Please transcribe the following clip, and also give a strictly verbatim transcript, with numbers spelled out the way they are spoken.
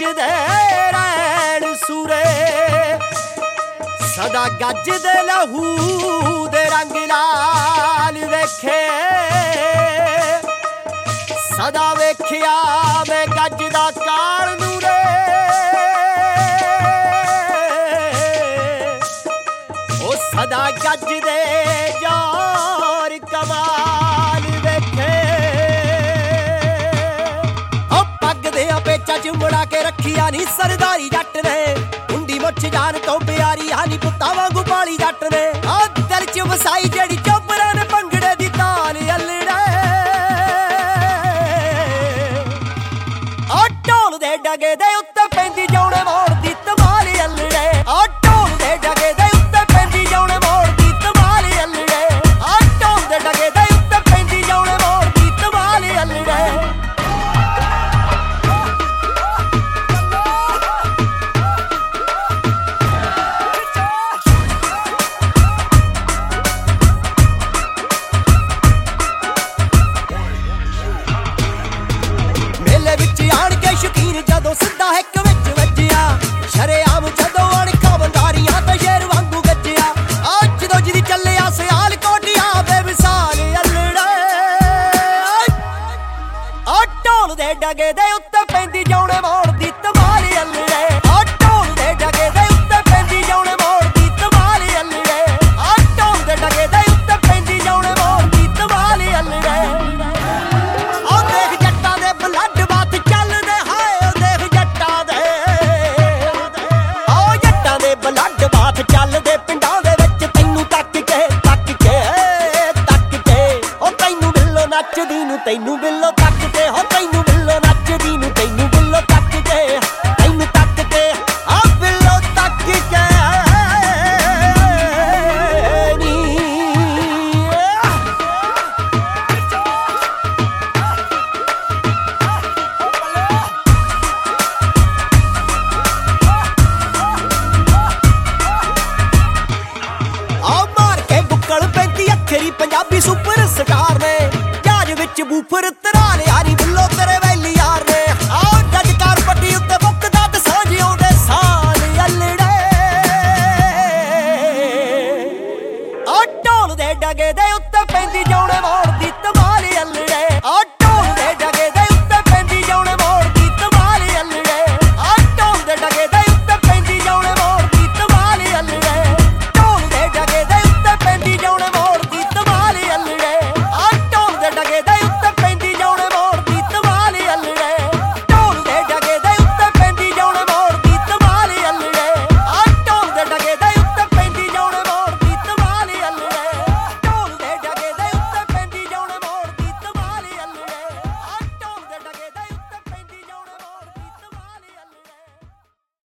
ਗੱਜਦੇ ਰੈਣ ਸੂਰੇ ਸਦਾ ਗੱਜਦੇ ਲਹੂ ਦੇ ਰੰਗ ਲਾਲ ਵੇਖੇ ਸਦਾ ਵੇਖਿਆ ਮੈਂ ਗੱਜਦਾ ਕਾਲ ਨੂਰੇ ਉਹ ਸਦਾ ਗੱਜਦੇ ਯਾਰ ਕਮਾਲ ਵੇਖੇ ਉਹ ਪੱਗ ਦੇ ਪੇਚਾ ਚੁੰਮੜਾ ਕੇ ਰੱਖਿਆ ਨੀ ਸਰਦਾਰੀ ਜੱਟ ਨੇ ਹੁੰਡੀ ਮੁੱਛ ਜਾਨ ਤੋਂ ਪਿਆਰੀ ਹਾਨੀ ਪੁੱਤਾਂ ਵਾਂਗੂ ਪਾਲੀ ਜੱਟ ਨੇ ਆ ਦਿਲ ਚ ਵਸਾਈ ਜਿਹੜੀ ਚੋਬਰਾਂ ਨੇ ਭੰਗੜੇ ਦੀ ਤਾਲ ਅਲੜੇ ਆ ਢੋਲ ਦੇ ਡਗੇ ਦੇ ਉੱਤੇ ਪੈਂਦੀ ਜੌਣੇ ਮੋੜ ਦੀ ਧਮਾਲ ਅਲੜੇ ਆ ਢੋਲ ਦੇ ਡਗੇ ਦੇ ਉੱਤੇ ਪੈਂਦੀ ਜੌਣੇ ਮੋੜ ਦੀ ਧਮਾਲ ਅਲੜੇ ਆ ਢੋਲ ਦੇ ਡਗੇ ਦੇ ਉੱਤੇ ਪੈਂਦੀ ਜੌਣੇ ਮੋੜ ਦੀ ਧਮਾਲ ਅਲੜੇ ਸ਼ਕੀਰ ਜਦੋਂ ਸਿੱਧਾ ਇੱਕ ਵਿੱਚ ਵੱਜਿਆ ਸ਼ਰੇਆਮ ਜਦੋਂ ਅਣਖਾਂ ਵੰਗਾਰੀਆਂ ਤੇ ਸ਼ੇਰ ਵਾਂਗੂ ਗੱਜਿਆ ਆ ਜਦੋਂ ਜਿਹਦੀ ਚੱਲਿਆ ਸਿਆਲ ਕੋਟੀਆਂ ਬੇਮਿਸਾਲ ਅਲੜੇ ਆ ਢੋਲ ਦੇ ਡਗੇ ਦੇ ਉੱਤੇ ਪੈਂਦੀ ਜੌਣੇ ਮੋੜ ਦੀ ਧਮਾਲ ਅਲੜੇ ਆ ਢੋਲ ਦੇ ਡਗੇ ਦੇ ਉੱਤੇ ਪੈਂਦੀ ਜੌਣੇ ਮੋੜ ਦੀ ਧਮਾਲ ਅਲੜੇ ਆ ਢੋਲ ਦੇ ਡਗੇ ਦੇ ਉੱਤੇ ਪੈਂਦੀ ਜੌਣੇ ਮੋੜ ਦੀ ਧਮਾਲ ਅਲੜੇ ਆ ਦੇਖ ਜੱਟਾਂ ਦੇ ਬਲੱਡ ਬਾਤ ਬਲੱਡ ਬਾਤ ਚੱਲਦੇ ਪਿੰਡਾਂ ਦੇ ਵਿੱਚ ਤੈਨੂੰ ਤੱਕ ਕੇ ਤੱਕ ਕੇ ਤੱਕ ਕੇ ਉਹ ਤੈਨੂੰ ਬਿੱਲੋ ਨੱਚਦੀ ਨੂੰ ਤੈਨੂੰ ਬਿੱਲੋ ਤੱਕ ਕੇ ਹੋ ਤੈਨੂੰ ਬਿੱਲੋ ਨੱਚਦੀ ਨੂੰ ਤੈਨੂੰ ਬਿੱਲੋ ਤੱਕ ਕੇ ਤੈਨੂੰ ਤੱਕ ਕੇ ਆ ਬਿੱਲੋ ਤੱਕ ਕੇ ਨੀ ਪੰਜਾਬੀ ਸੁਪਰ ਸਟਾਰ ਨੇ ਜਹਾਜ਼ ਵਿੱਚ ਬੂਫਰ